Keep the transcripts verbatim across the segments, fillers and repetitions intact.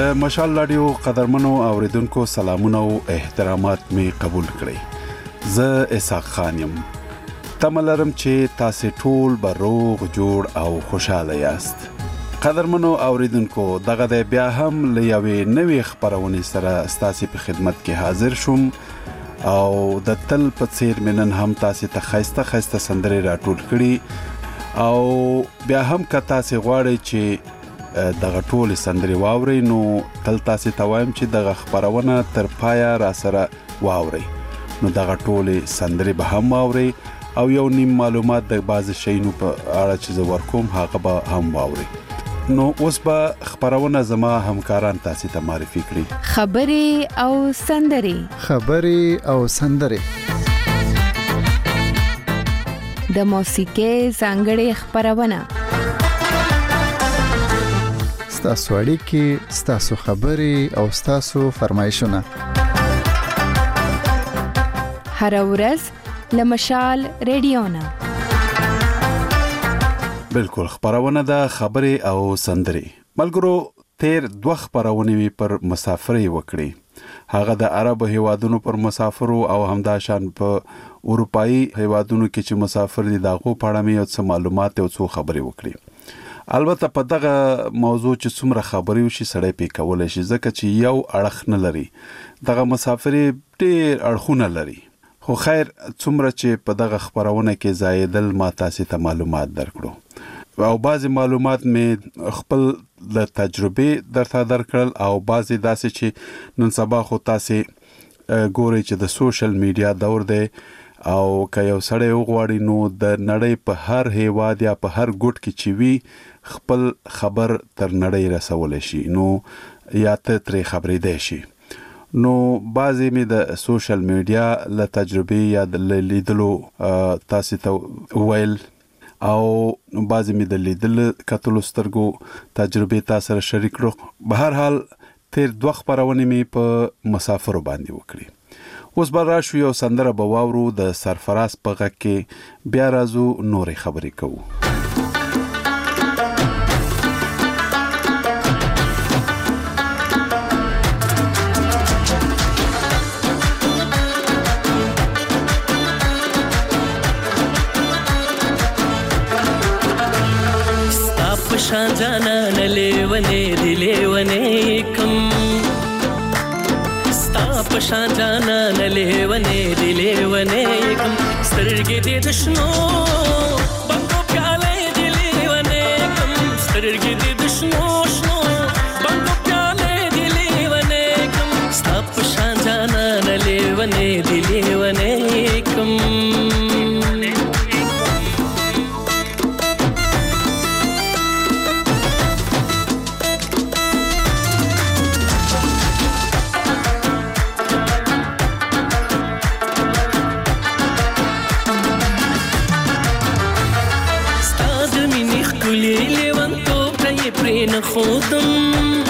د مشال رادیو قدرمنو اوریدونکو سلامونه او احترامات می قبول کړئ. زه اسحاق خان یم. تملرم چې تاسو ټول به روغ جوړ او خوشاله یاست. قدرمنو اوریدونکو دغه د بیا هم لوي نوې خبرونه سره ستاسو په خدمت کې حاضر شوم او د تل په څیر منن هم تاسو ته خاصه خاصه سندري راټول کړي او بیا هم کتا سي غواړي چې دغه ټول سندري واوري نو تل تاسو ته وایم چې دغه خبرونه تر پایا را سره واوري نو دغه ټول سندري به هم واوري او یو نیم معلومات د بعض شینو په اړه چې زه ورکوم هغه به هم واوري. نو اوس به خبرونه زما همکاران تاسو ته معرفي کړي. خبري او سندري خبري او سندري د موسیقي څنګه خبرونه ستاسو اړیکې، ستاسو خبرې او ستاسو فرمایشونه هر ورځ لمشال رادیونا. بالکل خبرونه د خبرې او سندري ملګرو تیر دوه خبرونه وی پر مسافرۍ وکړي. هغه د عرب هیوادونو پر مسافرو او همداشان په اروپאי هیوادونو کې چې مسافر دي دغه په اړه مې څه معلومات او څه خبرې وکړي. البته په دغه موضوع چې څومره خبرې وشي سړی پې کولای شي ځکه چې یو اړخ نه لري. دغه مسافري ډېر اړخونه لري خو خیر څومره چې په دغه خبرونه کې زایدل ما تاسو ته معلومات درکړو او بعضی معلومات مې خپل له تجربه درته درکړل او بعضی داسې چې نن سبا خو تاسو ګوري چې د سوشل میډیا دور دی او که یو سړی وغواړي نو د نړۍ په هر هیواد یا په هر ګوټ کې چې وي خپل خبر تر نړۍ رسول شي نو یا ته ترې خبرې دی شي. نو بعضی می د سوشل میډیا له تجربه یا د لیدلو تاسو ته ویل او بعضی می د لیدل کتلو سترګو تجربه تاسو سره شریک کړو. به هر حال تیر دوه خبرونه می په مسافر باندې وکړي. اوس به راشو یو سندره به واورو د سرفراز په غږ کې بیا راځو نورې خبرې کوو. ستا په شان جانان لیونې دی لیونې کم پشان جانان لیونې دی لیونې کم سترګې دې د شنو بنګو پیالې دی لیونې کم سترګې دې د شنو شنو بنګو پیالې دی لیونې کم ستا پشان جانان لیونې دی لیونې کم. خودم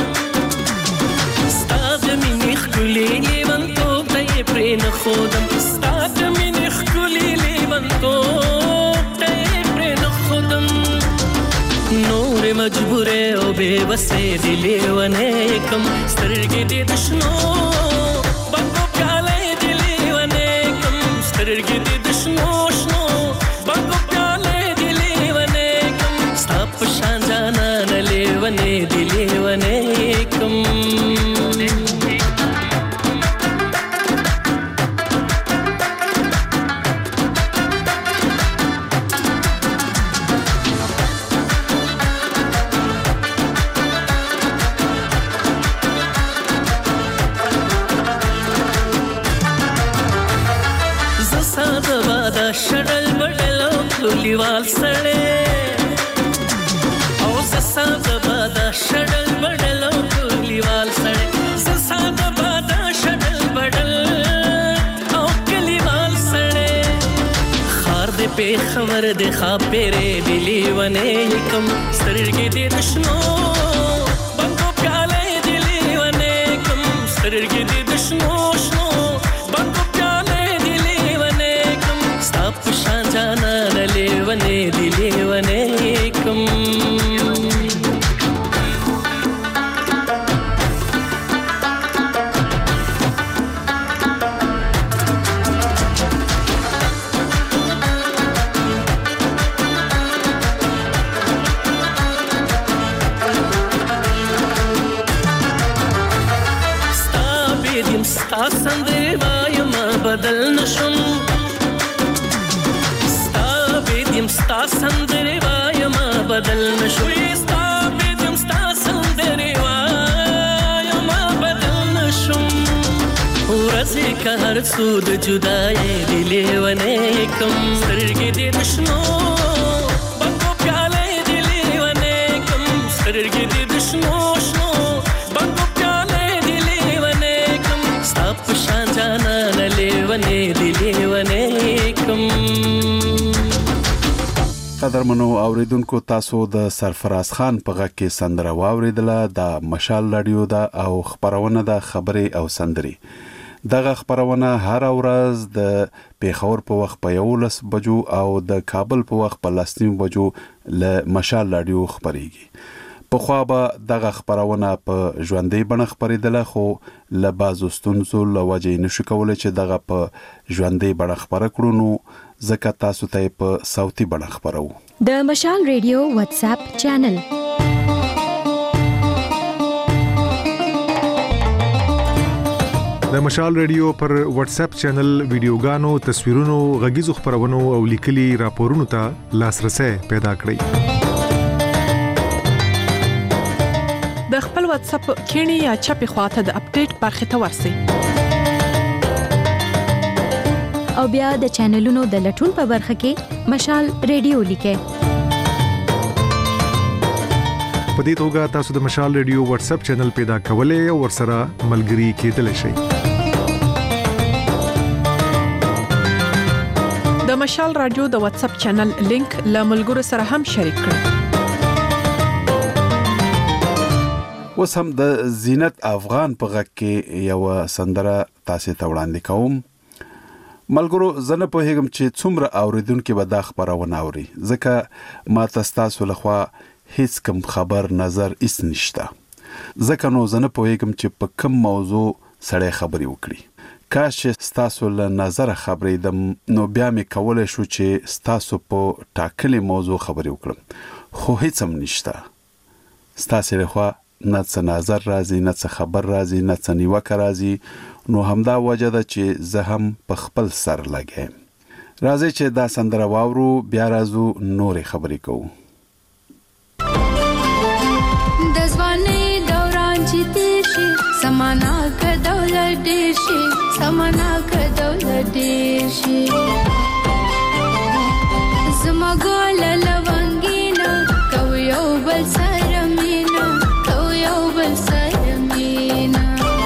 ستاد مینی خلی لیوان تو تای پرین خودم ستاد مینی خلی لیوان تو تای پرین خودم نور مجبور او بے وسه دی لیوانه کم سترګې دې د شنو بنګو پیالې دی لیوانه کم سترګې دې د شنو شنو بنګو پیالې دی لیوانه کم ستا په شان جانان لیونې دی لیونې کم. زه ساده باده شډل بډل او کلیوال سړی او زه ساده باده شډل بډل او کلیوال سړی زه ساده باده شډل بډل او کلیوال سړی خار دې په خبر دې خاپېرې دی لیونې کم سترګې دې د شنو بنګو پیالې دی لیونې کم سترګې دې د شنو شنو بنګو پیالې دی لیونې کم ستا په شان جانان لیونې دی لیونې کم. نشم ستا بيدم ستا سندري وایم بدل نشم ستا بيدم ستا سندري وایم بدل نشم ورځي که هر څو د جدای دی لیونه کم سترګې دې دشنو بنګو پیاله دی لیونه کم سترګې دې دشنو شنو بنګو پیاله دی لیونه کم ستا په شان جانان لیونه دی لیونه کم. قدرمنو اوریدونکو تاسو د سرفراز خان په غږ کې سندره واوریدله د مشال رادیو دا او خبرونه د خبرې او سندري. دغه خبرونه هر ورځ د پیښور په وخت په یولس بجو او د کابل په وخت په لسنیم بجو له مشال رادیو خبريږي. په خو به دغه خبرونه په ژوندۍ بڼه خبرېدله خو له بازو ستونزو له وجې نشو کولای چې دغه په ژوندۍ بڼه خبره کړو نو ځکه تاسو ته په صوتي بڼه خبرو. د مشال رادیو واتس اپ چینل د مشال رادیو پر واتس اپ چینل ویډیوګانو، تصویرونو، غږیزو خبرونو او لیکلي راپورونو ته لاسرسي پیدا کړئ. د خپل واتس اپ کینی یا چپی خواته د اپډیټ برخه ته ورسئ او بیا د چینلونو د لټون په برخه کې مشال رادیو لیکئ. په دې توګه تاسو د مشال رادیو واتس اپ چینل پیدا کولای او ورسره ملګري کېدلی شئ. د مشال رادیو د واتس اپ چینل لینک له ملګرو سره هم شریک کړئ. اوس هم د زینت افغان په غږ کې یو سندره تاسو ته وړاندې کوم. ملګرو زنه په هیګم چې څومره اوریدونکو به دا خبرونه اوري ځکه ما تاسو لخوا هیڅ کم خبر نظر اس نشته ځکه نو زنه په هیګم چې په کوم موضوع سړی خبري وکړي. کاش تاسو له نظر خبرې د نو بیا مې کولای شو چې تاسو په ټاکلي موضوع خبري وکړم خو هیڅ هم نشته. تاسو لخوا نه څه نظر راځي نه څه خبر راځي نه څه نیوکه راځي نو همدا وجه ده چې زه هم په خپل سر لګم. راځي چې دا سندره واورو بیا راځو نورې خبرې کوو. د ځوانۍ دوران چې تېر شي سمانا که دولت ډېر شي سمانا که دولت ډېر شي زما ګوله لونګینه کوو یو بل سره مینه کوو یو بل سره مینه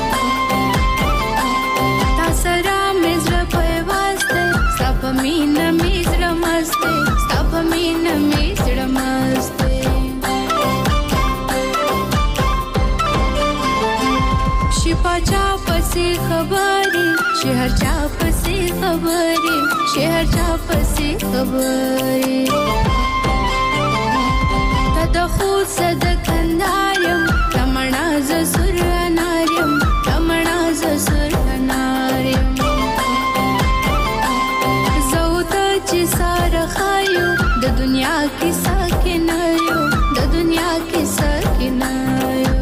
تا سره مې زړه پیواز دی ستا په مینه مې زړه مست دی ستا په مینه مې زړه مست دی شي پاچا پسې خبرې شي هر چا پسې خبرې شي هر چا پسې خبرې تا د خود صدق انداریم رمنا ز سر اناریم رمنا ز سر اناریم زوته چې ساره خایو د دنیا کې ساکن یو د دنیا کې ساکن یو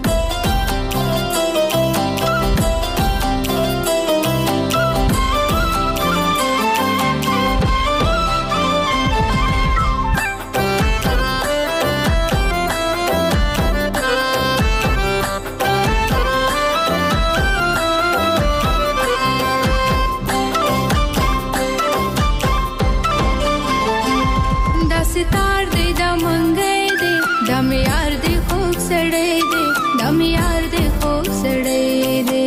ستار دی دا منګی دی دا میار دی خوږ سړی دی دا میار دی خوږ سړی دی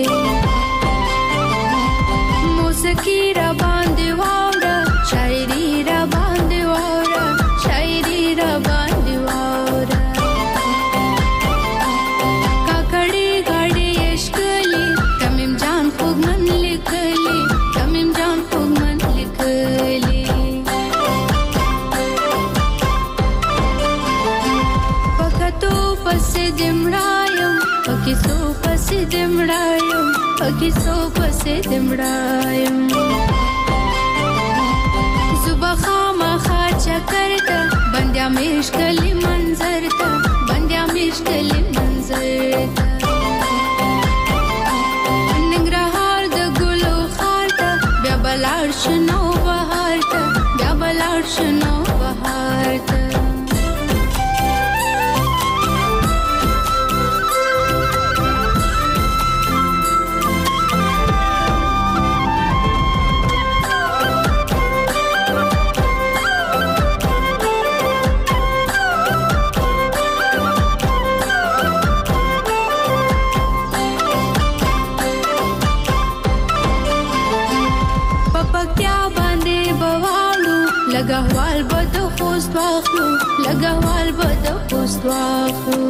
موسیقي را باندې واوره شاعري را باندې واوره شاعري را باندې واوره کاکړي غاړي اشکلي تمیم جان خوږ من لیکلي تمیم جان خوږ من لیکلي پسې دمړایم پکې سو پسې دمړایم پکې سو پسې دمړایم زوبا خامخا چکر ته بندیا مشکلي منظر ته بندیا مشکلي منظر ته ننګرهار د ګلو خار ته بیا بل بلاړ شنو بهار ته بیا بلاړ شنو بهار ته لګهوال بد خوست واخلو لګهوال بد خوست واخلو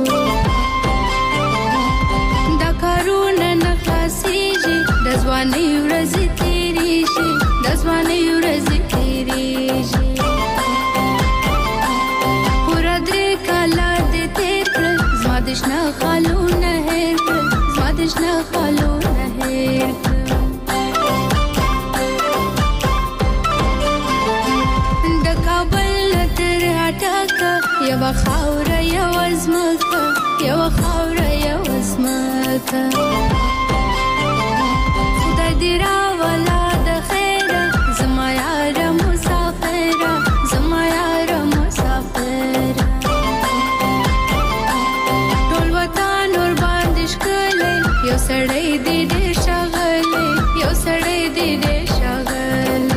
دا کارونه نه خلاصيږي د ځواني ورځې تیریږي د ځواني ورځې تیریږي پورا درې کاله دې تیر کړل زما د شنه خالونه هېر کړل زما د شنه خالونه هېر کړل یو خاوره یو ازمکه یو خاوره یو ازمکه خدای دې راولا د خیره زما یاره مسافره زما یاره مسافره ټول وطن ور باندې ښکلی یو سړی دې ډېر ښاغلی یو سړی دې ډېر ښاغلی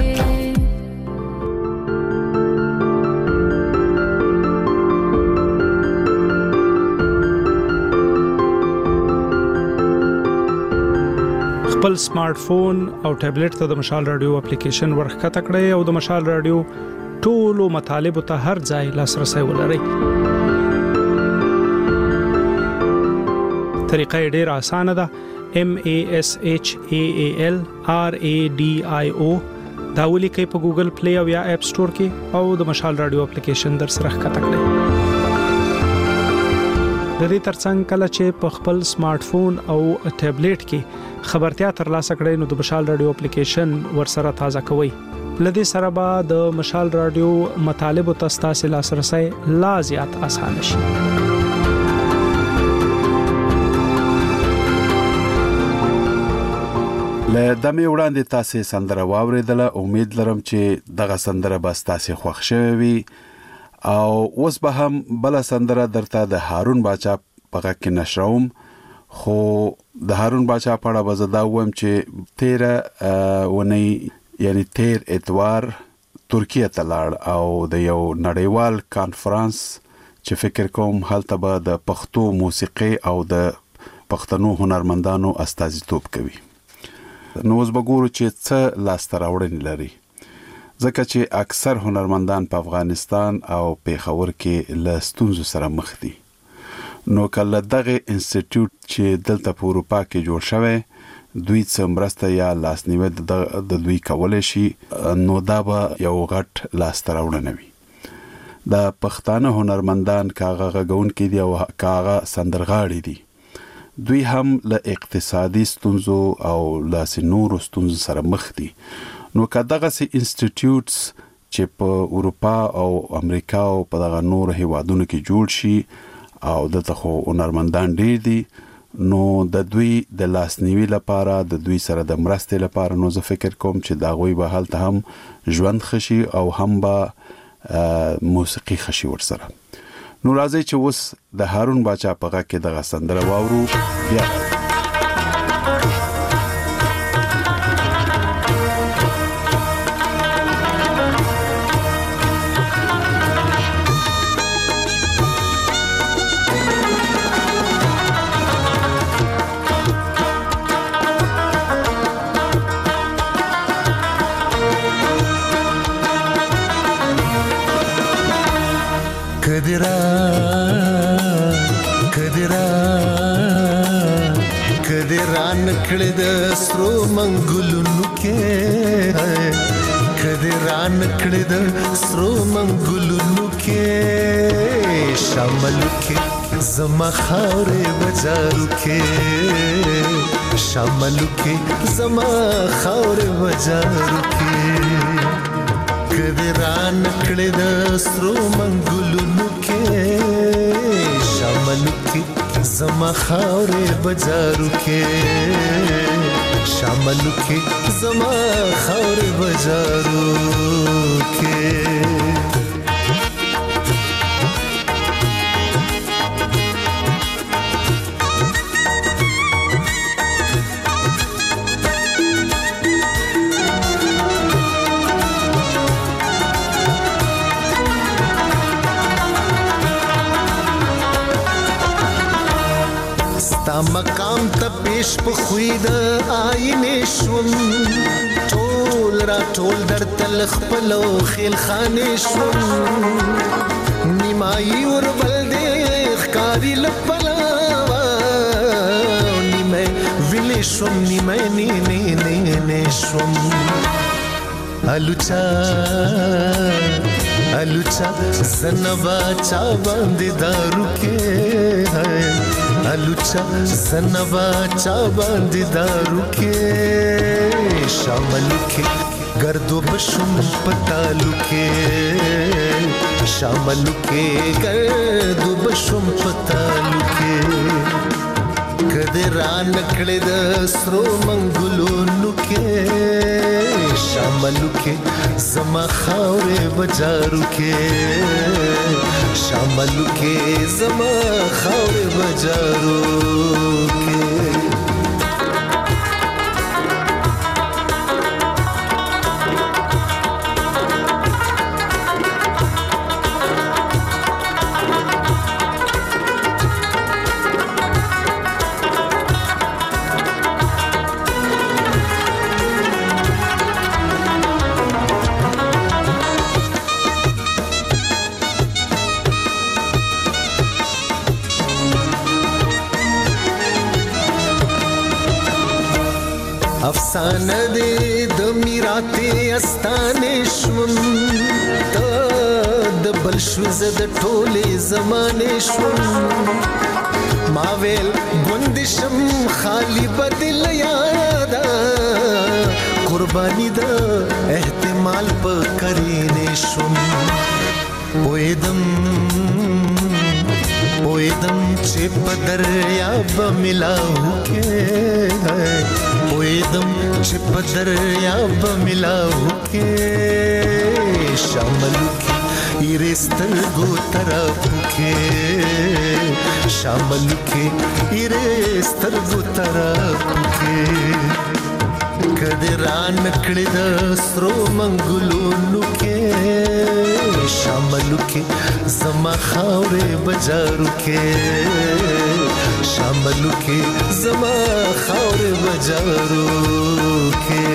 خپل سمارټ فون او ټابلیټ ته د مشال رادیو اپلیکیشن ورخکته کړئ او د مشال رادیو ټولو مطالبه ته هر ځای لاسرسي ولرئ. طریقه ډېره اسانه ده. M A S H A A L R A D I O دا ولیکئ په ګوګل پلی او یا اپ سٹور کې او د مشال رادیو اپلیکیشن در سره ښکته کړئ. د دې ترڅنګ کله چې په خپل سمارټ فون او ټابلیټ کې خبرتیا ترلاسه کړئ نو د مشال رادیو اپلیکیشن ورسره تازه کوئ. لدې سره به د مشال رادیو مطالب او تاسو لاسرسي لا زیات اسانه شي. له دمه وړاندې تاسو سندره واوریدله. امید لرم چې دغه سندره به تاسو خوښ شوي وي او اوس به هم بل سندره درته د هارون باچا په غږ کې نشروم. خو د هارون باچا په اړه به زه دا وایم چې تیره ونی یعنی تیر اتوار ترکیه ته لاړ او د یو نړیوال کانفرنس چې فکر کوم هلته به د پښتو موسیقي او د پښتنو هنرمندانو استازیتوب کوي. نو اوس به ګورو چې څه لاسته راوړنې لري ځکه چې اکثر هنرمندان په افغانستان او پیښور کې له ستونزو سره مخ دي. نو کله دغه انسټیټیوټ چې دلته په اروپا کې جوړ شوی دوی څه مرسته یا لاسنیوي د دوی کولای شي نو دا به یو غټ لاسته راوړنه وي. د پښتانه هنرمندان کاغه غون کې دی او کاغه سندرغاړي دي. دوی هم له اقتصادي ستونزو او له نورو ستونزو سره مخ دي. نو کداغه سي انسټیټیوټس چې په اروپا او امریکا او په دغه نورو هیوادونو کې جوړ شي او دغه خو هنرمندان ډیر دي نو د دوی د لاسنیوي لپاره د دوی سره د مرستې لپاره نو زه فکر کوم چې دا غوي به حالت هم ژوند خشي او هم به موسیقي خشي ورسره. نو راځي چې اوس د هارون باچا په غږ کې دغه سندره واورو بیا کدرا کدرا کدرا نکړه د سرو منګلونو کې کدرا نکړه د سرو منګلونو کې شامل کې زما خاورې بازارو کې شامل کې زما خاورې بازارو کې کدرا نکړه د سرو منګلونو کې شامل کې زما خاورې بازارو کې شامل کې زما خاور بازارو کې مقام ته پیش په خوې د آینې شوم ټول را ټول در تل خپل خیل خانې شوم نیمایي ور بل دې ښکاري لپلاوه نیمه ویلې شوم نیمه نې نې نې نې شوم الوچا الوچا زنبا چا باندې دارو کې الوچا زنبا چا باندې دارو کې شاملو کې گردو بشم پتالو کې شاملو کې گردو بشم پتالو کې کده را نکړې د سرو منګلونو کې شاملو کې زما خاورې بازارو کې شاملو کې زما خاورې بازارو کې افسانه دې د میراته استانې شوم ته د بل شو زه د ټولې زمانې شوم ما ویل ګوندشم خالی بدل یادا قرباني د احتمال په کرینې شوم پویدم پویدم چې په دریاب ملاو کې پویدم چې په دریاب ملاو کې شاملو کې ایرستر گو طرف کې شاملو کې ایرستر گو طرف کې کده را نکړې د سرو منګلونو کې شاملو کې زما خاورې بازارو کې شاملو کې زما خاورې بازارو کې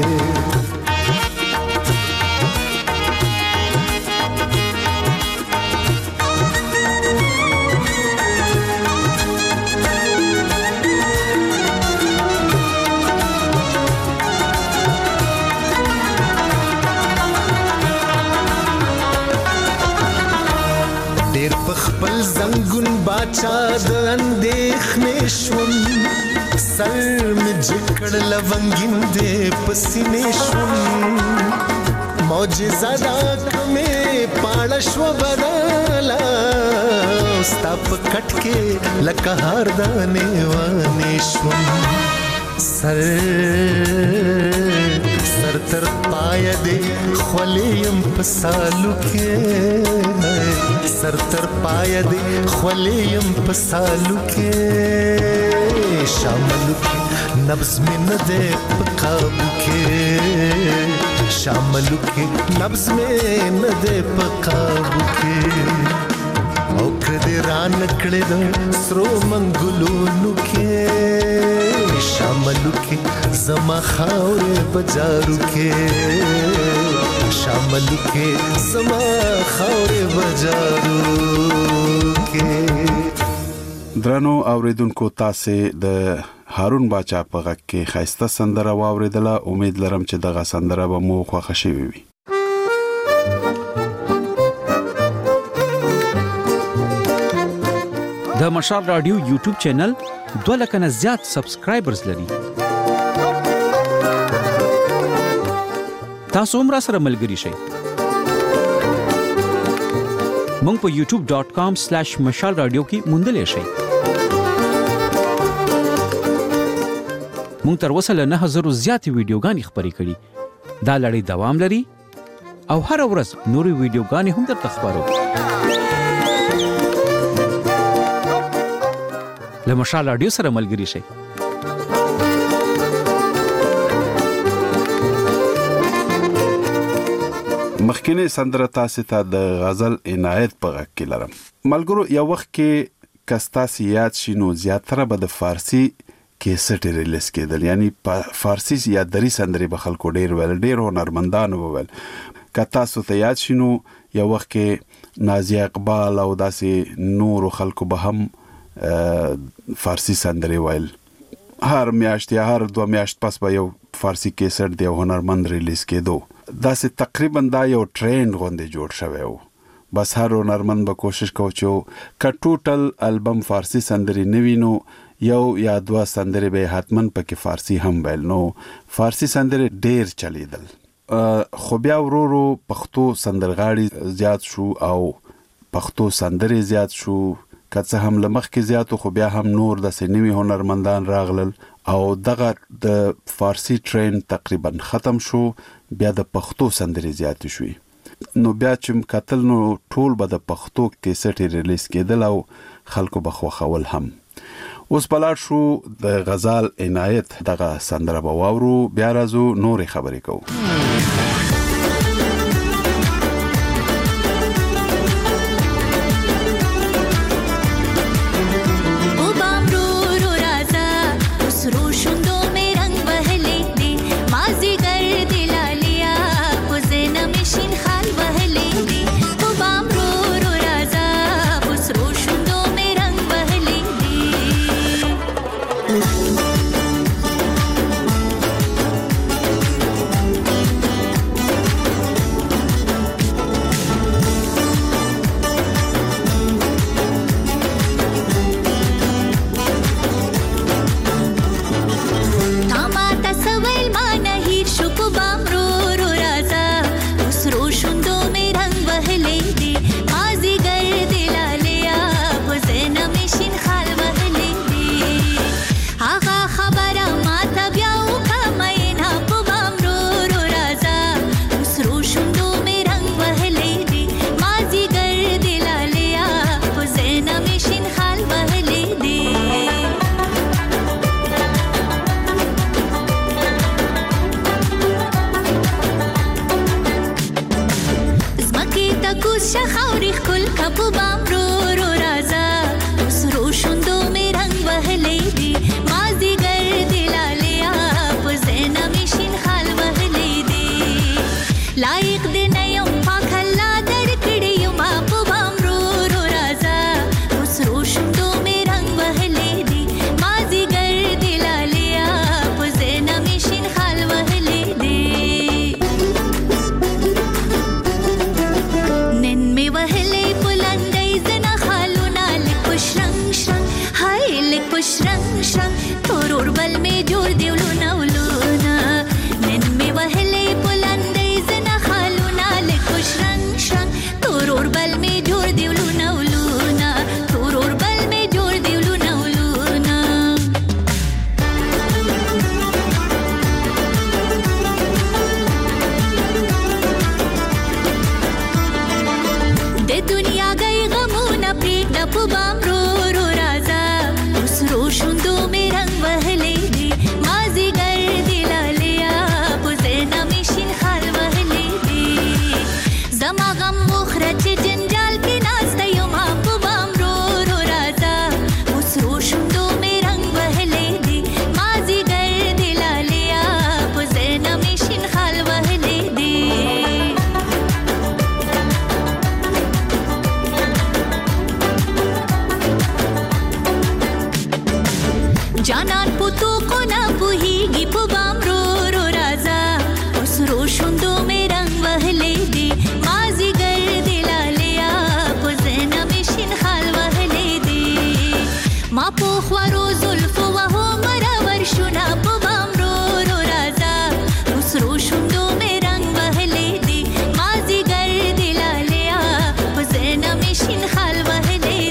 خپل زنګون باچا د اندېښنې شوم سر مې جکړ لونګین دې پسینې شوم معجزه دا کمې پاړه شو بدلا ستا په کټ کې لکه هار دانې وانې شوم سر سر تر پای دې خولیم په سالو کې سر تر پای دې خولیم په سالو کې شاملو کې نبض مې نه دې په قابو کې شاملو کې نبض مې نه دې په قابو کې او کدی را نکړې د سرو منګلونو کې شاملو کې زما خاورې بازارو کې شاملو کې زما خاورې بازارو کې درنو اوریدونکو تاسو د هارون باچا په غږ کې خاسته سندره واوریدله امید لرم چې دغه سندره به مو خوښ شي وي د مشال رادیو یوټیوب چینل دوه لک نه زیات سبسکرایبرز لري تاسو هم را سره ملګري شئ مونږ په یوټیوب ډاٹ کام سلیش مشال رادیو کې موندلې شئ مونږ تر اوسه له نه زره زیاتې ویډیوګانې خپرې کړي. دا لړۍ دوام لري او هر ورځ نورې ویډیوګانې هم درته خپرو. له مشال رادیو سره ملګري شئ. مخکینه سندره تاسو ته د غزل عنایت په غږ کې لرم. ملګرو یو وخت کې کستا سیات شینو زیاتره به د فارسی کیسټ ریلیز کېدل، یعنی په فارسی یا دری سندري به خلکو ډیر ول ډیر هنرمندان وول. کتا سو ته یاد شینو یو وخت کې نازیه اقبال او داسې نور خلکو به هم فارسی سندري ویل. هر میاشت یا هر دو میاشت پس به یو فارسی کیسټ دی هنرمند ریلیز کېدو. داسې تقریبا دا یو ټرند غوندې جوړ شوی و. بس هر هنرمند به کوشش کوي چې ک ټوټل البم فارسی سندري نوینو یو یا دوا سندري به حتمن پکې فارسی هم ویل. نو فارسی سندري ډیر چلیدل. خو بیا ورورو پښتو سندرغاړي زیات شو او پښتو سندري زیات شو. کڅه هم لمخ کې زیاتو خو بیا هم نور د سنوي هنرمندان راغلل او دغه د فارسی ټرند تقریبا ختم شو. بیا د پښتو سندري زیات شوې. نو بیا چې کتل نو ټول به د پښتو کیسټ ریلیز کېدل او خلکو بخوا خول هم. اوس بلار شو د غزل عنایت دغه سندره به واورو. بیا راځو نورې خبرې کوو.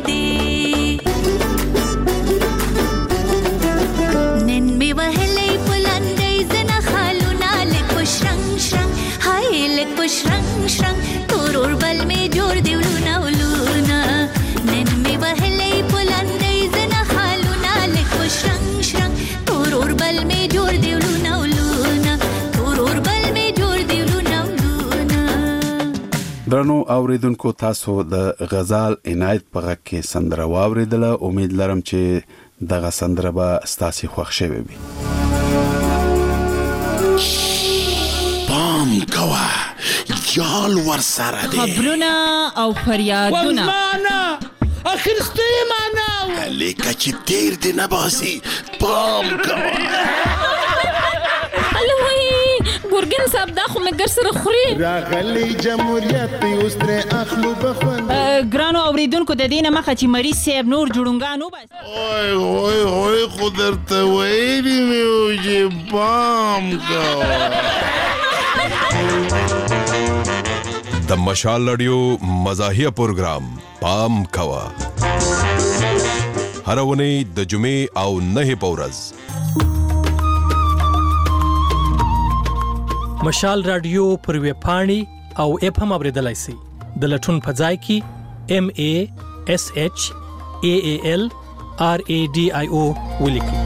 Wahele لکه شرنګ شرنګ تورور بل می جوړ دی ولونه ولونه نن می وهلې پلندې زنه حالونه لکه شرنګ شرنګ تورور بل می جوړ دی ولونه ولونه تورور بل می جوړ دی ولونه ولونه. درنو اوریدونکو تاسو د غزال عنایت په غږ کې سندره واوریدله. امید لرم چې دغه سندره به ستاسو خوښ شوي وي. پام کوه یال ور سره دی خبرونه او فریادونه والمانا اخرستی مانا لیکه چې تیر دی نباسی پام کوه. الوی ګورګین صاحب دا خو مګر سره خوري راغلی جمهوریت اوس تر اخلو بخوند ګرانو اوریدونکو د دینه مخه چې مریض صاحب نور جوړونګانو بس اوه اوه اوه خو درته ویلي مې و چې پام کوه. د مشال رادیو مزاحیه پروګرام پام کوه هر ونی د جمعې او نه پورز. مشال رادیو پر وی پاڼي او اپ هم اوریدلای شي د لټون په ځای کې ام ا اس اچ ا ا ال ار ا ډي اي او ولیکي.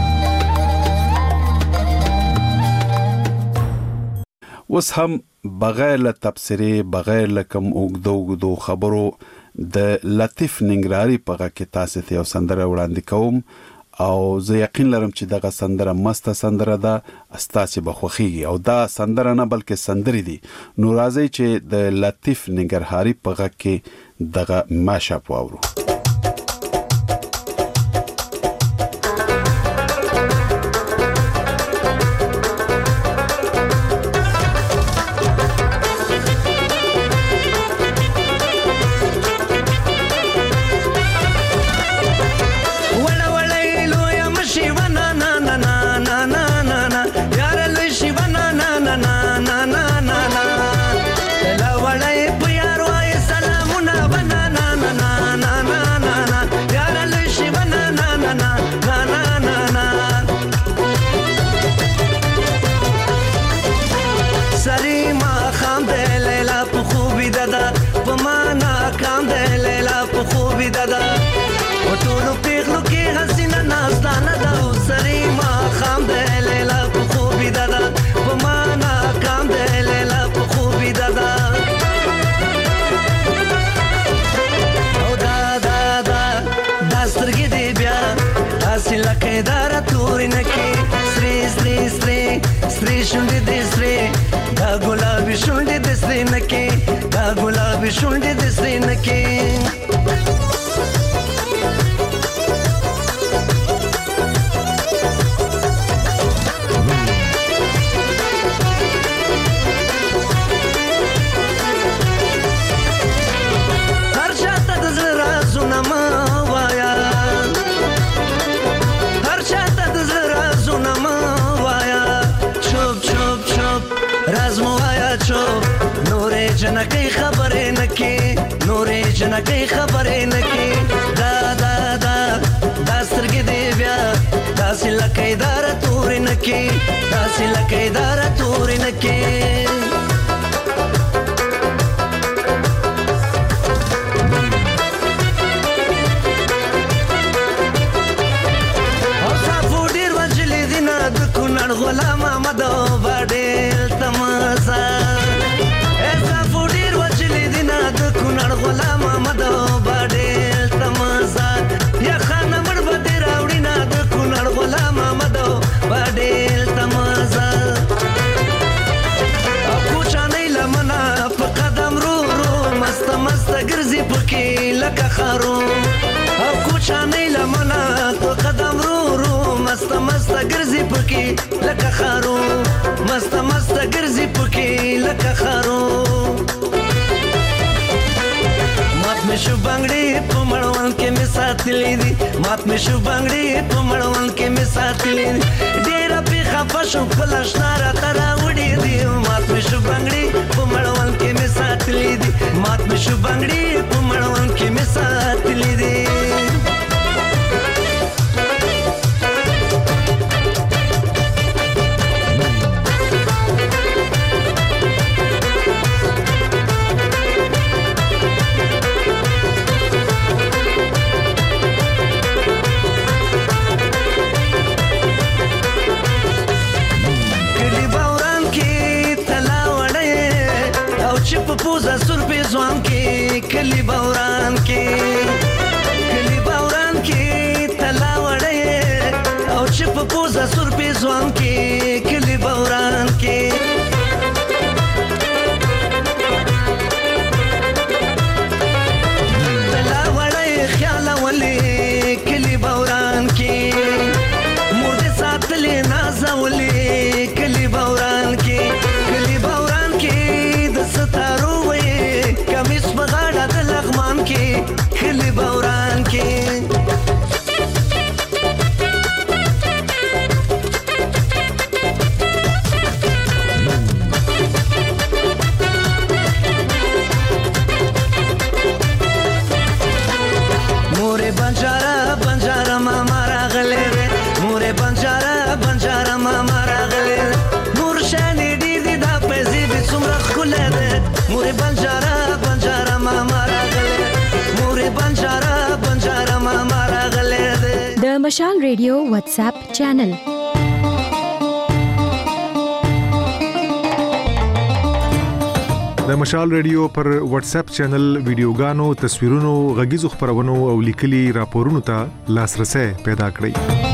اوس هم بغیر له تبصرې بغیر له کوم اوږدو اوږدو خبرو د لطیف ننګرهاري په غږ کې تاسو ته یو سندره وړاندې کوم او زه یقین لرم چې دغه سندره مسته سندره ده ستاسو به خوښیږي او دا سندره نه بلکې سندري دي. نو راځي چې د لطیف ننګرهاري په غږ کې دغه ماشاپ واورو. شونډې د سرې دا ګلابي شونډې د سرې نکې دا ګلابي شونډې د سرې نکې. جنکې خبرې نکې نورې جنکې خبرې نکې دا دا دا دا سترګې دې بیا داسې لکې داره تورې نکې داسې لکې داره تورې نکې. او صافو ډېر وجلې دي نه د کونړ غلام احمد باډېل تماسا غلام احمد باډېل تماسا یا خان مړ بده راوړي نه د کونړ غلام احمد باډېل تماسا او کوچانې لمنا په قدم رو رو مست مست ګرځي پکې لکه خارو او کوچانې لمنا په قدم رو رو مست مست ګرځي پکې لکه خارو مست مست ګرځي پکې لکه خارو. مات مې شو بنگړې په مړوند کې مې ساتلې دي مات مې شو بنگړې په مړوند کې مې ساتلې دي ډېره پې خفه شوم خپل اشنا راته راوړې دي مات مې شو بنگړې په مړوند کې مې ساتلې دي مات مې شو بنگړې په مړوند کې مې ساتلې دي. چې په پوزه سور پیزوان کې کلی بوران کې کلی بوران کې تلا وړې او چې په پوزه سور پیزوان کې کلی بوران کې تلا وړې خیال ولې کلی بوران کې مور دې ساتلې نازولې کلی بوران کې کلی بوران کې د ستارو وې کمیس بغاړه د لغمان کې کلی بوران کې مورې بنجاره بنجاره ماما راغلې مورې بنجاره بنجاره ماما راغلې نور شانې ډېر دي دا پیسې به څومره ښکلی دی مورې بنجاره بنجاره ماما راغلې مورې بنجاره بنجاره ماما راغلې دی د مشال ریډیو واتس اپ چینل د مشال ریډیو پر واتس اپ چینل ویډیوګانو تصویرونو غږیزو خبرونو او لیکلي راپورونو ته لاسرسي پیدا کړئ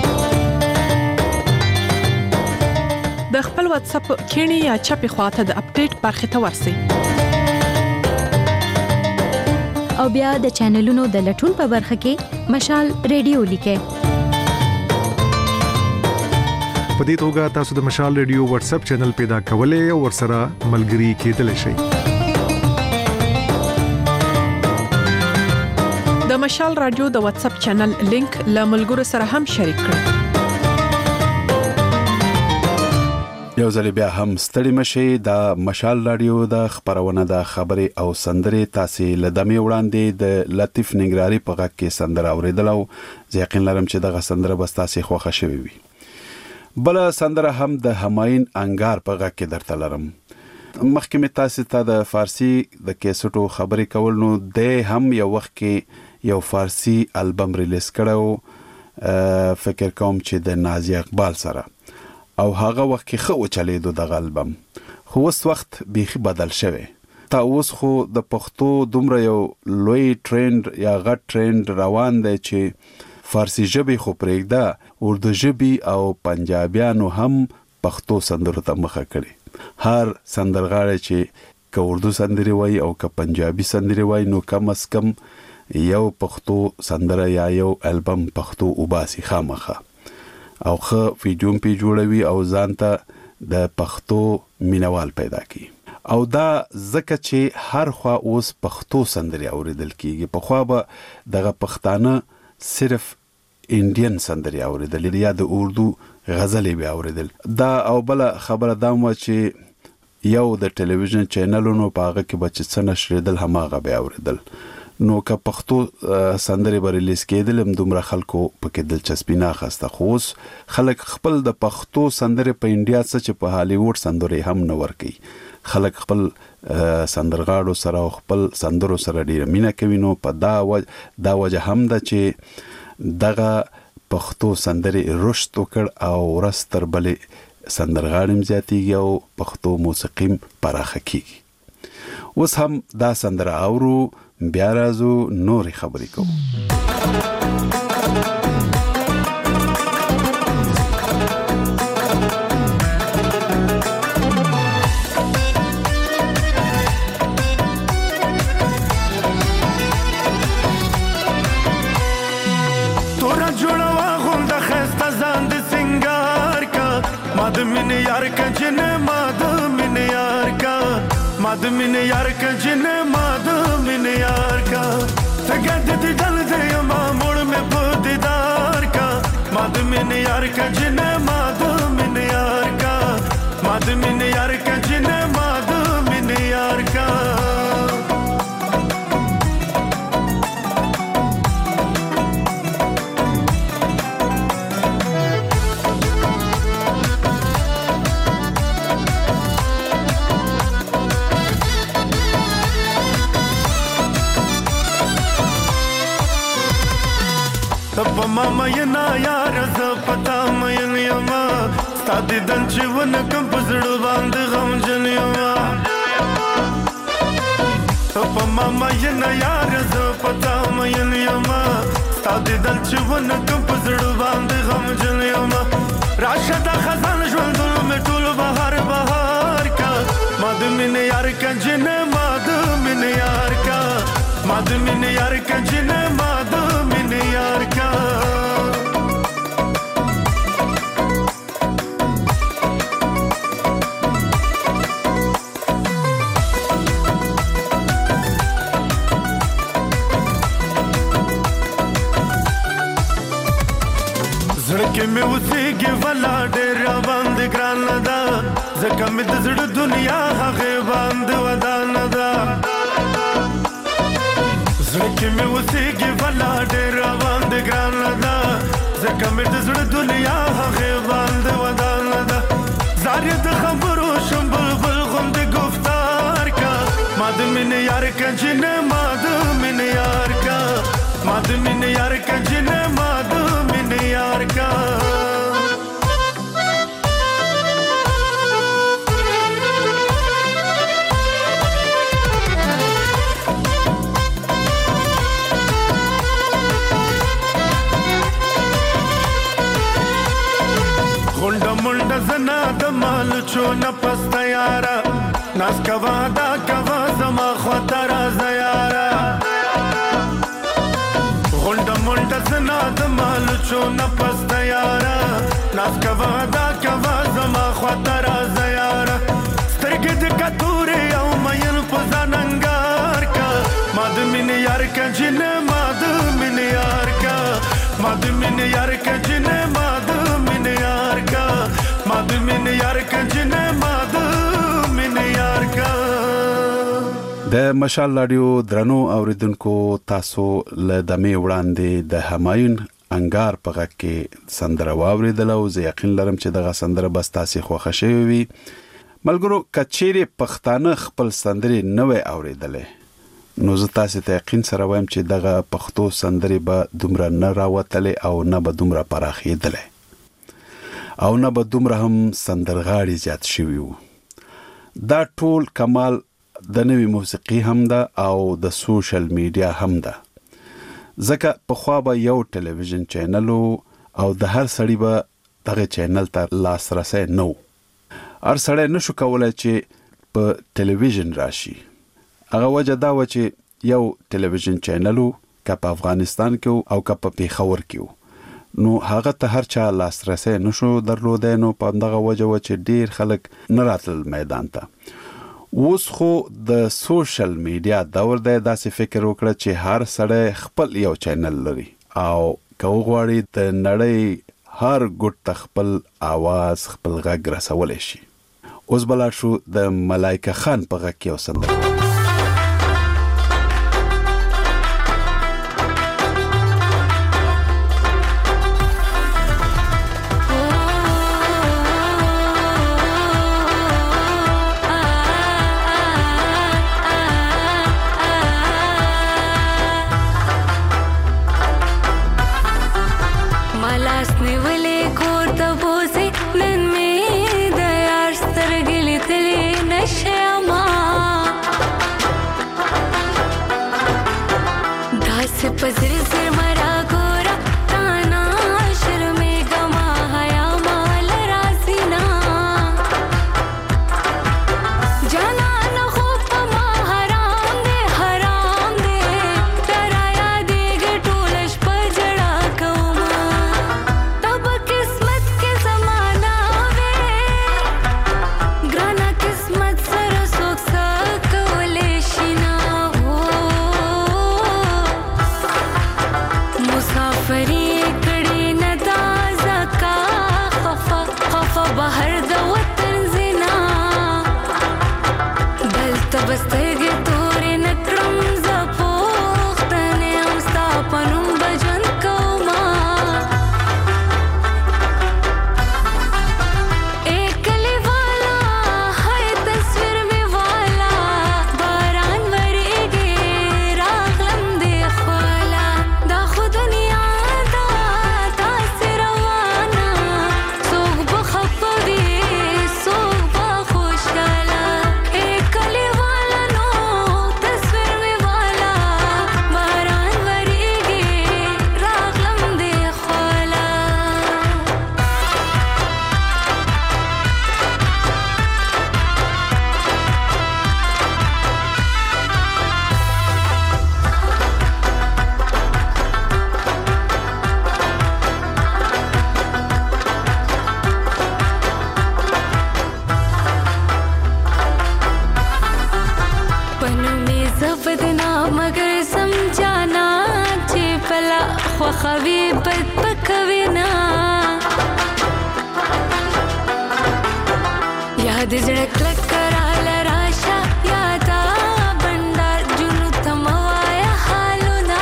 د خپل واتس اپ کینی یا چپی خواته د اپډیټ برخه ته ورسی او بیا د چینلونو د لټون په برخه کې مشال ریډیو لیکه په دې توګه تاسو د مشال ریډیو واتس اپ چینل پیدا کولای او ورسره ملګري کېدلی شئ د مشال رادیو د واتس اپ چینل لینک له ملګرو سره هم شریک کړئ یو ځل بیا هم ستړي مشي د مشال رادیو د خبرونه د خبري او سندري تاسو لدمي وړاندې د لطیف نګراري په غږ کې سندره اوریدلو یقین لرم چې دغه سندره بس تاسو خوښه شوي وي بل سندره هم د هماین انګار په غږ کې درته لرم مخکې مې تاسو ته د فارسی د کیسټو خبري کول نو د هم یو وخت کې یو فارسی البم ریلیز کړو فکر کوم چې د نازي اقبال سره او هغه وخت کې خو چلیدو د البم خو اوس وخت بیخي بدل شوی تا اوس خو د پښتو دومره یو لوی ټرند یا غټ ټرند روان دی چې فارسی ژبه خو پرېږده اردو ژبه او پنجابیانو هم پښتو سندرو ته مخه کړي هر سندرغاړی چې که اردو سندري وای او که پنجابي سندري وای نو کم اس کم یو پښتو سندره یا یو البم پښتو وباسي خامخه او خو ویډیو پی جوړوي او ځانته د پښتو مینوال پیدا کی او دا زکه چې هر خوا اوس پښتو سندري اوریدل کیږي په خوا به دغه پښتانه صرف انډین سندري اوریدل یا د اردو غزلې به اوریدل دا او بل خبره دا مو چې یو د ټلویزیون چینلونو په هغه کې بچ څه نشریدل هماغه به اوریدل نو که پښتو سندري به ریلیز کېدل هم دومره خلکو پکې دلچسپي نه اخسته خو خلک خپل د پښتو سندري په انډیا څخه چې په هالیوډ سندري هم نه ورکي خلک خپل سندرغاړو سره خپل سندرو سره ډیره مینه کوي نو په دا وجه دا وجه هم ده چې دغه پښتو سندري رشد وکړ او ورستر بلې سندرغاړم زیاتیږي او پښتو موسیقي پراخه کیږي اوس هم دا سندره اورو بیا راځو نورې خبرې کوو مادمین یار کا جن مادمین یار کا مادمین یار کا جن مادمین یار کا تگد دی دل دے ما موڑ میں دیدار کا مادمین یار کا جن مادمین یار کا مادمین یار کا جن مادمین یار کا تب ماما ینا یار ز پتا مې نیما ستاد دن چې ون کوم پزړ باندې غم جنیما په ماما یې نه یار زه پتا مین یما ستا دیدل چې ونه کوم په زړه باندې غمجن یما راشه دا خزان ژوندون مې ټول بهار بهار کا ما د مینې یار کنجنې ما د مینې یار کا ما د مینې یار کنجنې ما د مینې یار کا زړه مې اوسېږي ولا ډېر باندې ګرانه ده ځکه مې د زړه دنیا هغې باندې ودانه ده زړه مې اوسېږي ولا ډېر باندې ګرانه ده ځکه مې د زړه دنیا هغې باندې ودانه ده زار یې د خبرو شم بلبل غوندې گفتار کا ما د مینې یار کنجنې ما د مینې یار کا ما د مینې یار کنجنې ما د مینې یار کا غونډه منډه زنا د مال چونه پسته یارا ناس کوا دا کوا زما خواته راځه یارا غونډه منډه زنا د مال چونه پسته یارا ناس کوا دا کوا زما خواته راځه یارا سترګې د کتورې او مین په ځان انګار کا ما د مینې یار کنجنې ما د مینې یار کا ما د مینې یار کنجنې ما د مینې یار کا ما د مینې یار کنجنې ما د مینې یار کا د مشال رادیو درنو اوریدونکو تاسو له دمه وړاندې د همایون انګار په غږ کې سندره واوریدل او زه یقین لرم چې دغه سندره بس تاسو خوښه شوي وي ملګرو کچېری پښتانه خپل سندري نوې اوریدلې نو زه تاسو ته یقین سره وایم چې دغه پښتو سندري به دومره نه راوتلې او نه به دومره پراخېدلې او نه به دومره هم سندرغاړي زیات شوي وو دا ټول کمال د نوې موسیقي هم ده او د سوشل میډیا هم ده ځکه په خوا به یو ټلویزیون چینل او د هر سړي به دغه چینل ته لاسرسی نه و هر سړی نشو کولی چې په ټلویزیون راشي هغه وجه دا و چې یو ټلویزیون چینل که په افغانستان کې او که په پیښور کې نو هغه ته هر چا لاسرسی نشو درلودی نو په همدغه وجه و چې ډیر خلک نه راتلل میدان ته اوس خو د سوشل میډیا دور دی داسې فکر وکړه چې هر سړی خپل یو چینل لري او که وغواړي د نړۍ هر ګوټ ته خپل آواز خپل غږ رسولی شي اوس بلا شو د ملایکه خان په غږ کې یو سندره पजर सिर मरा गोरा ताना शर्मे गमा हया माल रासीना जाना न खूब मा हराम दे हराम दे डराया देग टोलश पजड़ा कौमा तब किस्मत के जमाना वे ग्राना किस्मत सर सोख सकवले शिना मुसाफरी कड़ी न ताज़ा का खफा खफा बाहर द वतन जिना दल तबस्तगे तोरे न क्रम ज पोख्तने हमस्ता पनुम बजन कौमा एकली वाला है तस्वीर में वाला बारान वरेगे रागलम दे ख्वाला दा खुद दुनिया दा तासर रवाना सोग बखपवी सोग बखुशाला एकली वाला नो पनु में जबदना मगर समझाना चे पला ख्वाखवी बद पकविना याद जड़क लग कराल राशा यादा बंडार जुनू तमवाया हालुना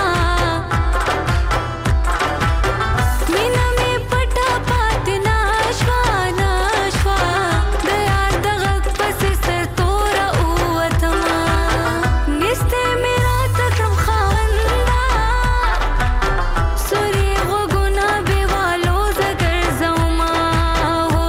मीना में पटा पातना श्वाना श्वा दयार दगक पसे सर तोरा उवतमा निस्ते मेरा तकम खावंदा सुरी गुना बेवालो जगर जौमा हो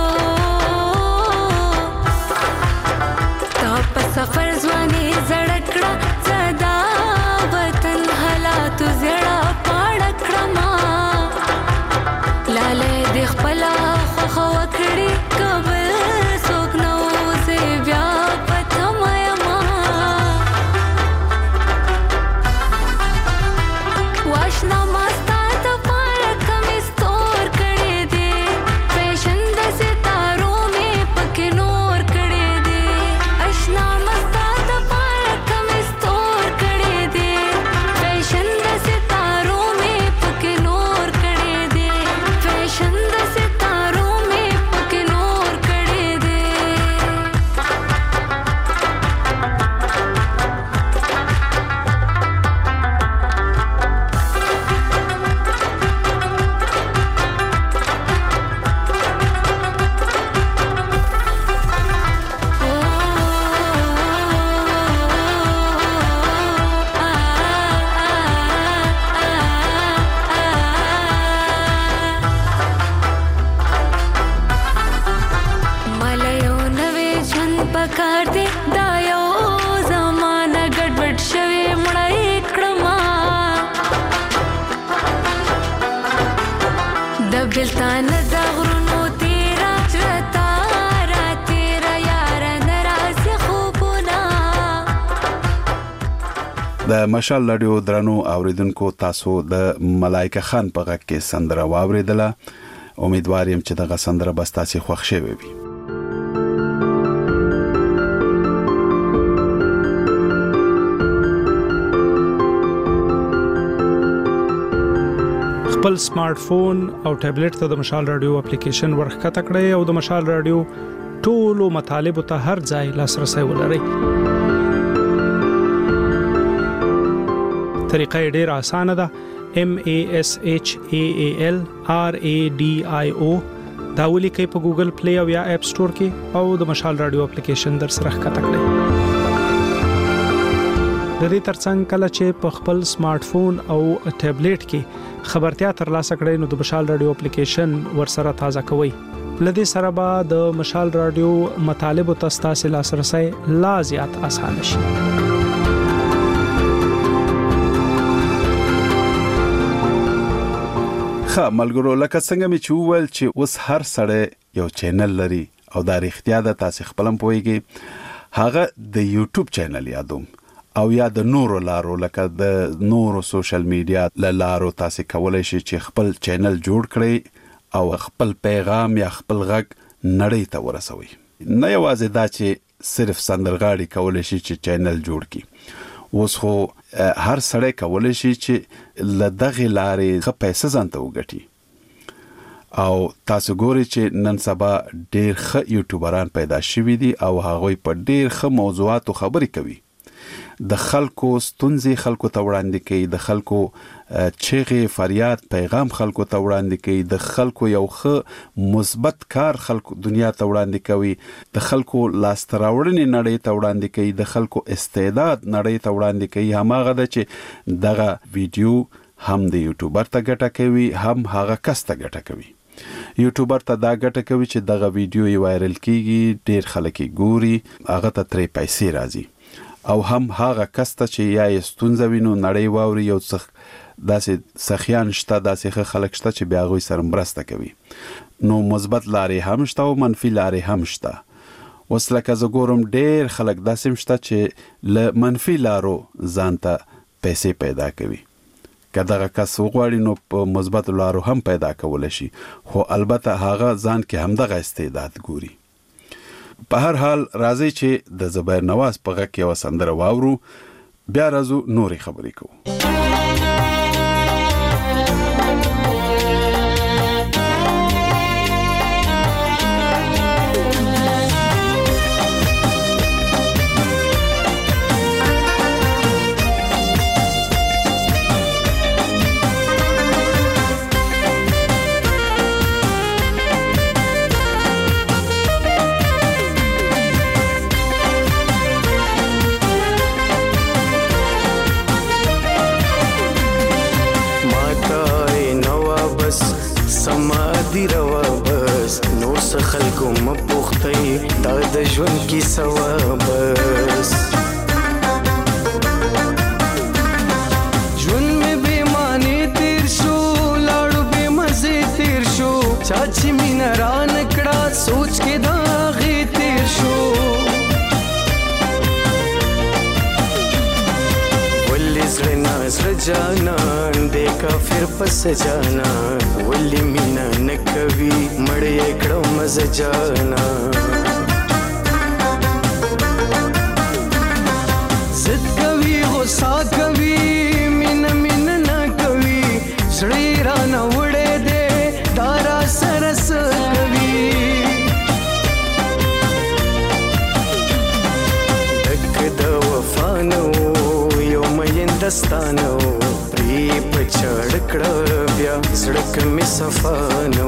ताप सफर जवानी जड़कड़ा सदा वतन हला तु जड़ा पाड़कड़ा मां लाले देख पला खो वकड़ी कबल सोकनो से व्यापत माया मां वाशना मस्ता तो पारक में स्टोर करे दे फैशन दसे तारों में पके नूर करे दे अशना मस्ता तो पारक में स्टोर करे दे फैशन दसे तारों में पके नूर करे दे फैशन दसे तारों में पके नूर करे दे मलयो नवे झन पकार दे दायो जमाना गड़बड़ शवे मड़ा एकड़मा दबिलता न दगरुनो तेरा जतारा तेरा यार नराज खूबना د مشال رادیو درنو اوریدونکو تاسو د ملائکه خان په غږ کې سندره واوریدله امیدوار یم چې دغه سندره بس تاسو خوښ شوي وي خپل سمارټ فون او ټابلیټ ته د مشال رادیو اپلیکیشن ورخکته کړئ او د مشال رادیو ټولو مطالبه ته هر ځای لاسرسي ولرئ طریقه ډیره اسانه ده M A S H A A L R A D I O دا ولیکئ په ګوګل پلی او یا اپ سٹور کې او د مشال رادیو اپلیکیشن در سره ښکته کړئ د دې ترڅنګ کله چې په خپل سمارټ فون او ټابلیټ کې خبرتیا ترلاسه کړئ نو د مشال رادیو اپلیکیشن ورسره تازه کوئ لدې سره به د مشال رادیو مطالبه تاسو لاسرسي لا زیات اسانه شي خا ملګرو لکه څنګه می چوول چې اوس هر سړی یو چینل لري او دا اړتیا ده تاسو خپلم پويږي هغه د یوټیوب چینل یادوم او یا د نورو لارو لکه د نورو سوشل میډیا لارو تاسو کولای شئ چې خپل چینل جوړ کړئ او خپل پیغام یا خپل غږ نړۍ ته ورسوي نه یوازې دا چې صرف سندرغاړي کولای شي چې چینل جوړ کړي اوس خو هر سړی کولای شي چې لدغه لارې خپل پیسې ځانته وګټي او تاسو ګورئ چې نن سبا ډېر ښه یوټیوبران پیدا شوي دي او هغوی په ډېر ښه موضوعاتو خبرې کوي د خلکو ستونزې خلکو ته وړاندې کوي د خلکو چغې فریاد پیغام خلکو ته وړاندې کوي د خلکو یو ښه مثبت کار خلکو دنیا ته وړاندې کوي د خلکو لاسته راوړنې نړۍ ته وړاندې کوي د خلکو استعداد نړۍ ته وړاندې کوي هماغه ده چې دغه ویډیو هم د یوټیوبر ته ګټه کوي هم هغه کس ته ګټه کوي یوټیوبر ته دا ګټه کوي چې دغه ویډیو یې وایرل کیږي ډېر خلک یې ګوري هغه ته ترې پیسې راځي او هم هغه کس ته چې یا یې ستونزه وینو نړۍ واوري یو څه داسې سخیان شته داسې ښه خلک شته چې بیا هغوی سره مرسته کوي نو مثبت لارې هم شته او منفي لارې هم شته اوس لکه زه ګورم ډېر خلک داسې شته چې له منفي لارو ځان ته پیسې پیدا کوي که دغه کس وغواړي نو په مثبتو لارو هم پیدا کولی شي خو البته هغه ځان کې همدغه استعداد ګوري په هر حال راځي چې د زبیر نواز په غږ کې یو سندره واورو بیا راځو نورې خبرې کوو. دی روا بس نور څه خلکو مپوختي دا د ژوند کی سوا بس ژوند می بے معنی تیر شو لاړو بے مزه تیر شو چاچی مین را نکړه سوچ کې دا غي تیر شو ولې زړه جانان دې کافر پس جانا ولې مینا نکوي مړې کړه مزه جانا زد کوي غصه کوي مینا مینا نه کوي زړه را نه وړې دې دارا سرس کوي دک د وفانو دستانو پری پچړ کړه بیا سړک می صفانو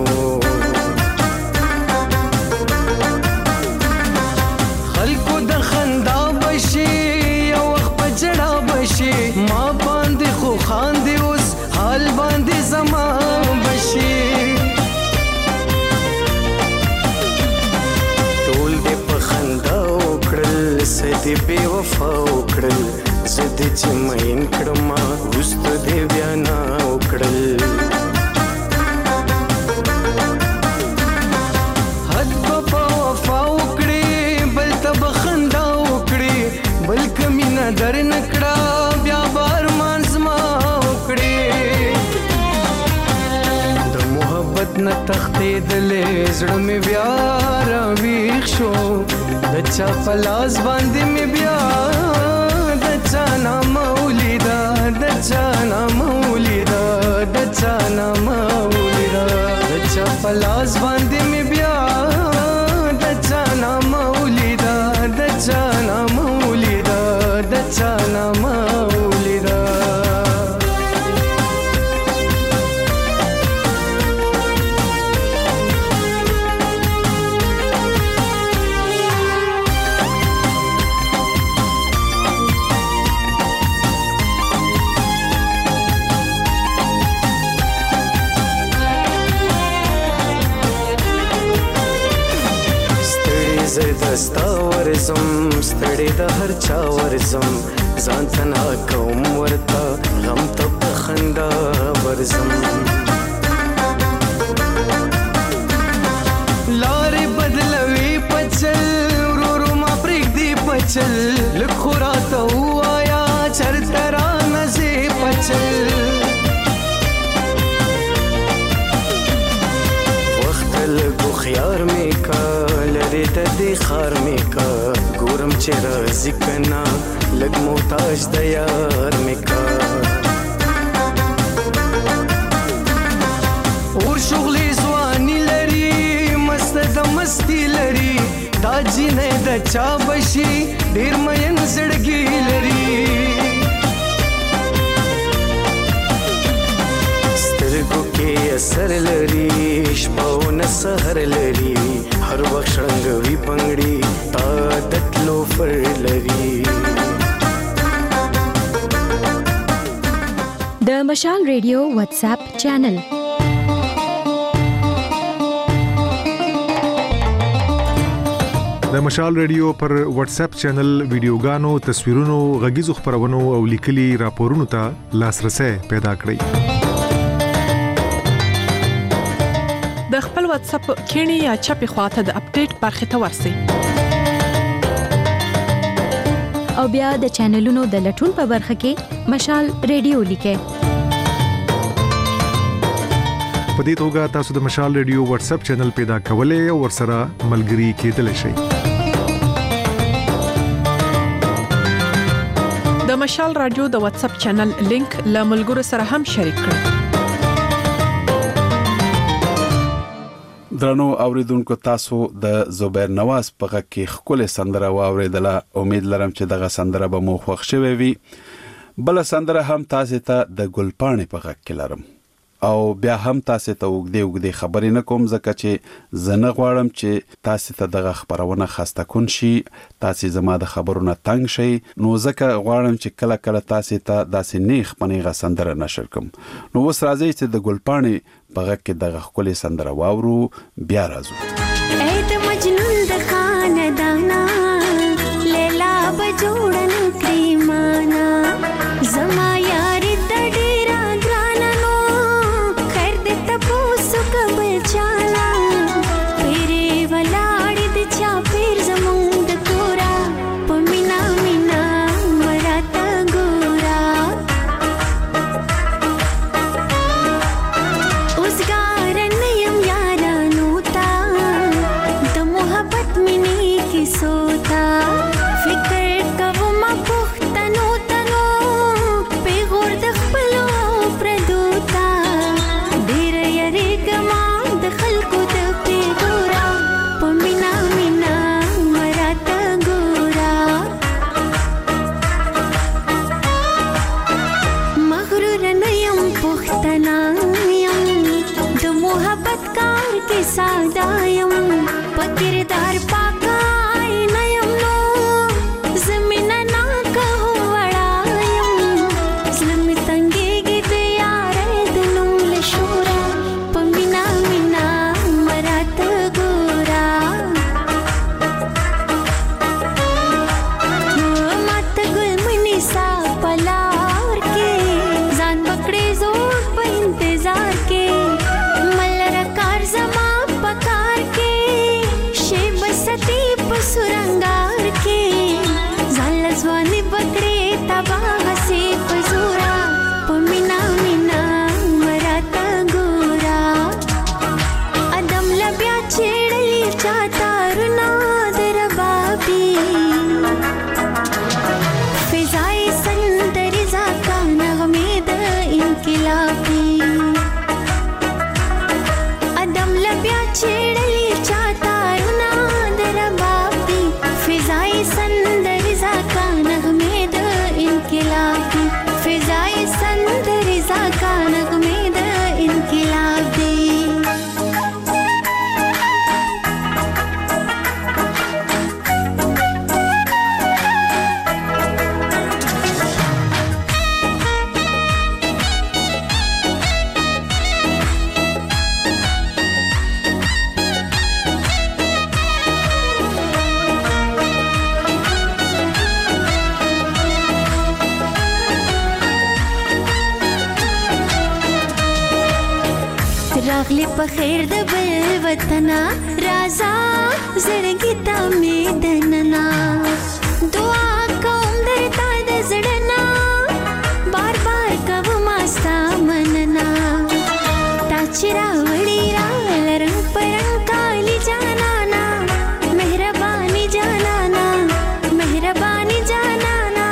خلکو د خندا بشي یو وخت پجړه بشي ما باندې خو خاندي اوس حال باندې زما بشي ټول دې په خندا وکړل سدي بے وفا وکړل زدی چې مین کړم وست دې بیا نه وکړل حد په وفا وکړي بل ته بخندا وکړي بل کمینا در نکړه بیا بار مانزما وکړي د محبت نه تختې دلې زړه مې بیا راويخ شو د چا پلاس باندې مې بیا دچانا مولیدا دچانا مولیدا دچانا مولیدا دچا پلاس باندې می بیا دچانا مولیدا دچانا مولیدا دچانا مولیدا زدستا ورزم ستړي د هر چا ورزم ځان تنها کوم ورته غم ته په خندا ورزم لارې بدلوي پچل ورو ما پرېږدي پچل لږ خو راته ووایه چرته رانه ځې پچل وخت لږ هوښیار مې کا لري د دې خار مې کا ګورم چې راځي کنه لږ محتاج د یار مې کا اور شغلې ځواني لري مست د مستی لري دا جینې د چا بشي ډېر مین زړګي لري سترګو کې اثر لري شپهونه سحر لري هر وخت شړنګوي بنګړي تا د تلو فر لري د مشال ریډیو واتس اپ چینل د مشال ریډیو پر واتس اپ چینل ویډیوګانو تصویرونو غږیزو خبرونو او لیکلي راپورونو ته لاسرسي پیدا کړئ. د خپل واتس اپ کینی یا چپی خواته د اپډیټ برخه ته ورسی او بیا د چینلونو د لټون په برخه کې مشال ریډیو لیکه. په دې توګه تاسو د مشال ریډیو واتس اپ چینل پیدا کولای او ورسره ملګري کېدلی شئ. د مشال رادیو د واتس اپ چینل لینک له ملګرو سره هم شریک کړئ. درنو اوریدونکو تاسو د زبیر نواز په غږ کې خپل سندره واوریدله. امید لرم چې دغه سندره به مو خوښ شوي وي. بل سندره هم تاسو ته د ګلپاڼې په غږ کې لرم او بیا هم تاسو ته وګدي وګدي خبرې نه کوم ځکه چې زنه غواړم چې تاسو ته دغه خبرونه خسته کون شي، تاسو زما د خبرونو تنگ شي، نو ځکه غواړم چې کله کله تاسو ته داسې نیخ پنیغه سندره نشر کوم. نو اوس راځي چې د ګلپاڼې په غږ کې دغه خپل سندره واورو. بیا راځو. اے د مجنون د خاندانا لیلا بجوړن کریمانا زما یار د ډیرا ګرانانو خیر دې تاسو کبل چالا پیری ولاړ د چا پیر زمون د کورا پمینا مینا مراتا ګورا اوسګار نیم یارانو تا د محبت منی کی سوتا فکر کوم پختنو تنو پیغور د خپلو پردوتا ډیر یری کما د خلکو د پیغورا پمینا مینا مراتا ګورا مغرور نیم پختنا یم د محبت کار کې ساده یم پکردار پاکای نیم نو زمینا نا کهو وړا یم زلمی تنګېږي د یارې د نوم له شورا پمینا مینا مراته ګورا ماته ګل منی سا پلار کې ځان پکړې زور په انتظار کې ملره کار زما پکار کې شی بستی په سرنګار کې ځان لزواني پکړې تبا هسي پزورا پمینا مینا مراته ګورا ادم لبیا چېړلې چاته رنا در بابي فضای سندري زاکا نغمه د انقلابي ادم لبیا چېړلې چاته رنا در بابي فضای سندري زاکا نغمه د انقلابي فضای سندري زاکا نغمه د انقلابي راغلی په خیر د بل وطنا رازا زړګی ته مې دننا دعا کوم درته د زړنا بار بار کوم ستا مننا تا چې راوړی را لرم پرنګ کالی جانانا مهرباني جانانا مهرباني جانانا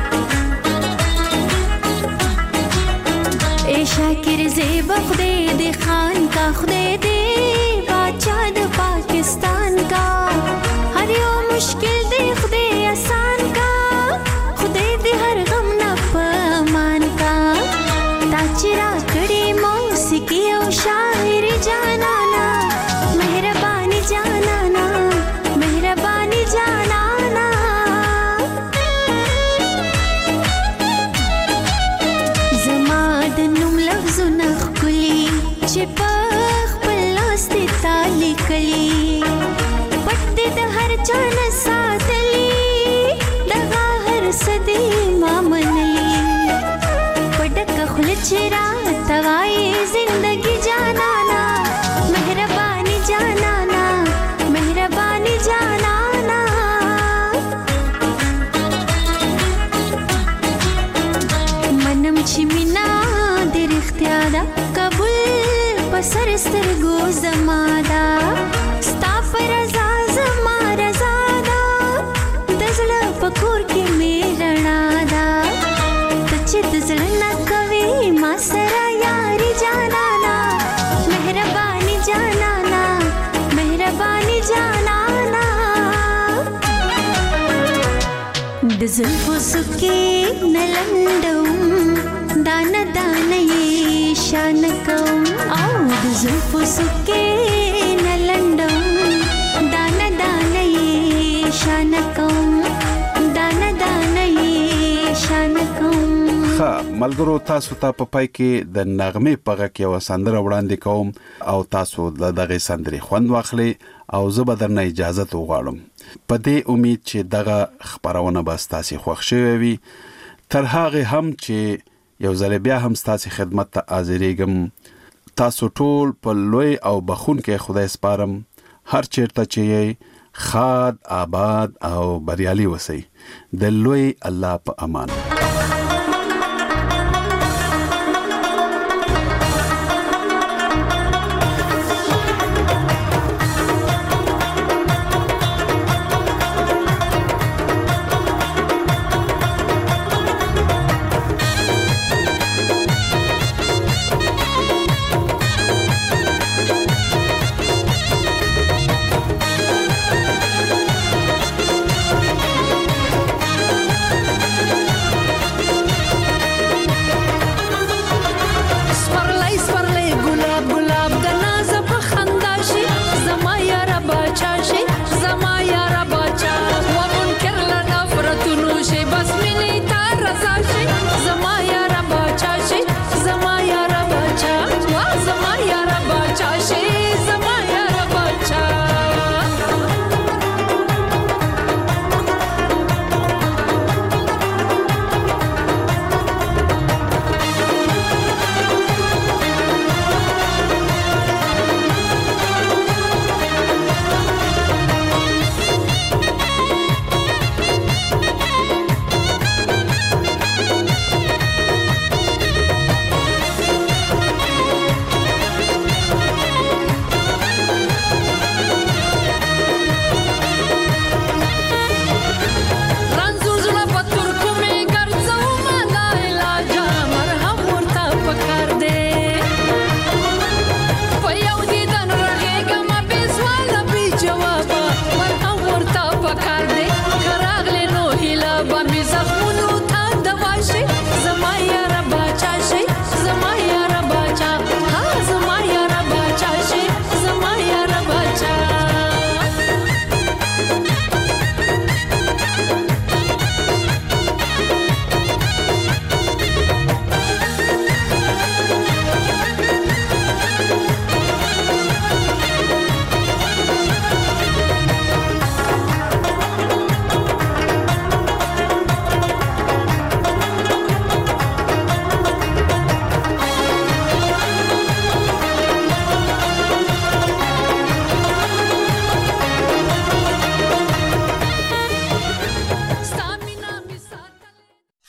اے شاکر زیب خدای دې خان کا خدای دې بادشاہ د پاکستان کا هر یو مشکل دې خدای آسان کا خدای دې هر غم نه پمان کا تا چې را کړې موسیقي او شاعري جانانا مهرباني جانانا مهرباني جانانا زما د نوم لفظونه ښکلي چې په خپل لاس دې تا لیکلي پټ دې د هر چا نه ساتلي دغه هر څه دې ما منلي په ډکه خوله چې راته وایې زندګي جانانا مهرباني جانانا مهرباني جانانا منم چې مینا دې رښتیا ده قبول په سر سترګو زما ده ستا په رضا زما رضا ده د زړه په کور کې مې رڼا ده زلفو سکې نلندوم دانه دانه یې شان کوم او د زلفو سکې نلندوم دانه دانه یې شان کوم دانه دانه یې شان کوم. ښه ملګرو تاسو ته په پای کې د نغمې په غږ کې یوه سندره وړاندې کوم او تاسو د دغې سندرې خوند واخلئ او زه به درنه اجازت وغواړم په دې امید چې دغه خپرونه به ستاسې خوښ شوې وي. تر هغې هم چې یو ځل بیا هم ستاسې خدمت ته حاضرېږم. تاسو ټول په لوی او بخونکی خدای سپارم. هر چیرته چې یې ښاد آباد او بریالي اوسئ. د لوی الله په امان.